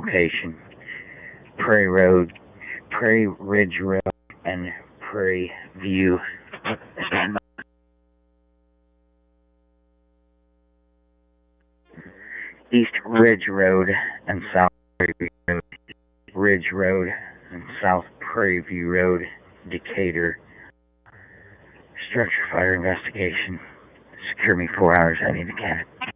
location. Prairie Road, Prairie Ridge Road, and Prairie View. East Ridge Road and South Prairie View Road. Ridge Road and South Prairie View Road, Decatur. Structure fire investigation. Secure me 4 hours. I need a cat.